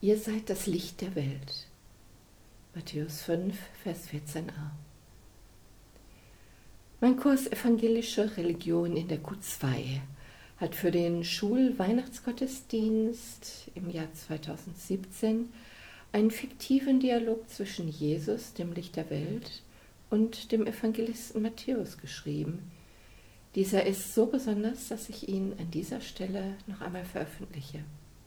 Ihr seid das Licht der Welt. Matthäus 5, Vers 14a. Mein Kurs Evangelische Religion in der Q2 hat für den Schul-Weihnachtsgottesdienst im Jahr 2017 einen fiktiven Dialog zwischen Jesus, dem Licht der Welt, und dem Evangelisten Matthäus geschrieben. Dieser ist so besonders, dass ich ihn an dieser Stelle noch einmal veröffentliche.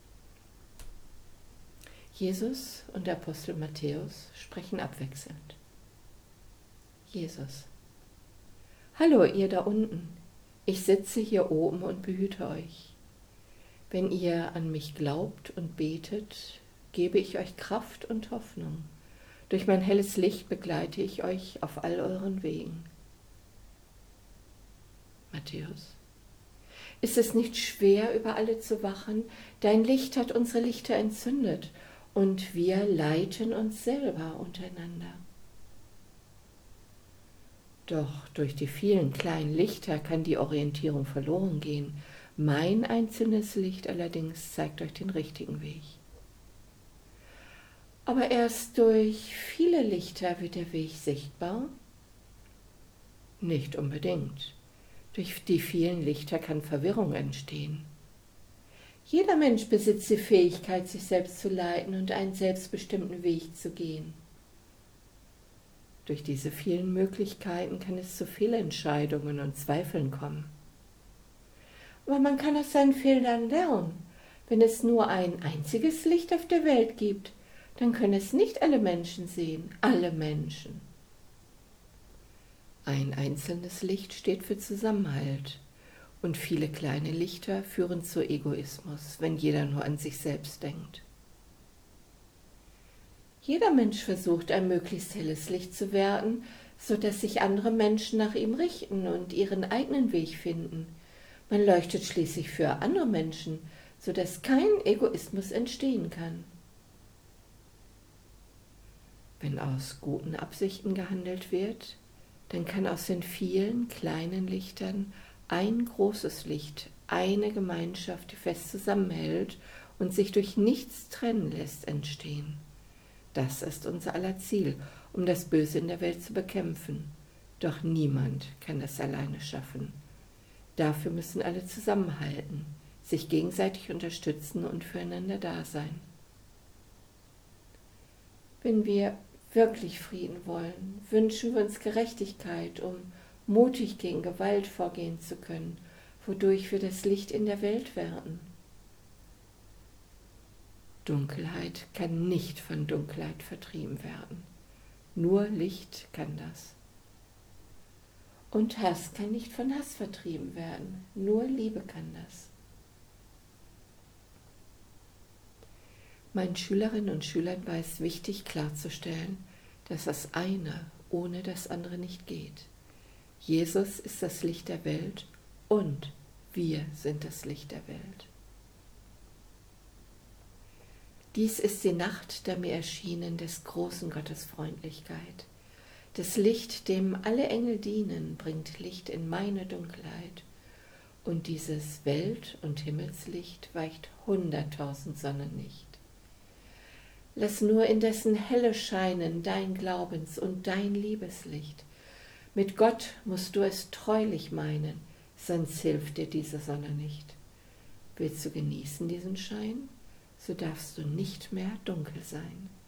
Jesus und der Apostel Matthäus sprechen abwechselnd. Jesus: Hallo, ihr da unten. Ich sitze hier oben und behüte euch. Wenn ihr an mich glaubt und betet, gebe ich euch Kraft und Hoffnung. Durch mein helles Licht begleite ich euch auf all euren Wegen. Matthäus: Ist es nicht schwer, über alle zu wachen? Dein Licht hat unsere Lichter entzündet und wir leiten uns selber untereinander. Doch durch die vielen kleinen Lichter kann die Orientierung verloren gehen. Mein einzelnes Licht allerdings zeigt euch den richtigen Weg. Aber erst durch viele Lichter wird der Weg sichtbar? Nicht unbedingt. Durch die vielen Lichter kann Verwirrung entstehen. Jeder Mensch besitzt die Fähigkeit, sich selbst zu leiten und einen selbstbestimmten Weg zu gehen. Durch diese vielen Möglichkeiten kann es zu Fehlentscheidungen und Zweifeln kommen. Aber man kann aus seinen Fehlern lernen. Wenn es nur ein einziges Licht auf der Welt gibt, dann können es nicht alle Menschen sehen, alle Menschen. Ein einzelnes Licht steht für Zusammenhalt und viele kleine Lichter führen zu Egoismus, wenn jeder nur an sich selbst denkt. Jeder Mensch versucht, ein möglichst helles Licht zu werden, sodass sich andere Menschen nach ihm richten und ihren eigenen Weg finden. Man leuchtet schließlich für andere Menschen, sodass kein Egoismus entstehen kann. Wenn aus guten Absichten gehandelt wird, dann kann aus den vielen kleinen Lichtern ein großes Licht, eine Gemeinschaft, die fest zusammenhält und sich durch nichts trennen lässt, entstehen. Das ist unser aller Ziel, um das Böse in der Welt zu bekämpfen. Doch niemand kann das alleine schaffen. Dafür müssen alle zusammenhalten, sich gegenseitig unterstützen und füreinander da sein. Wenn wir wirklich Frieden wollen, wünschen wir uns Gerechtigkeit, um mutig gegen Gewalt vorgehen zu können, wodurch wir das Licht in der Welt werden. Dunkelheit kann nicht von Dunkelheit vertrieben werden. Nur Licht kann das. Und Hass kann nicht von Hass vertrieben werden. Nur Liebe kann das. Meinen Schülerinnen und Schülern war es wichtig klarzustellen, dass das eine ohne das andere nicht geht. Jesus ist das Licht der Welt und wir sind das Licht der Welt. Dies ist die Nacht der mir erschienen des großen Gottes Freundlichkeit. Das Licht, dem alle Engel dienen, bringt Licht in meine Dunkelheit. Und dieses Welt- und Himmelslicht weicht 100.000 Sonnen nicht. Lass nur in dessen Helle scheinen dein Glaubens- und dein Liebeslicht. Mit Gott musst du es treulich meinen, sonst hilft dir diese Sonne nicht. Willst du genießen diesen Schein, so darfst du nicht mehr dunkel sein.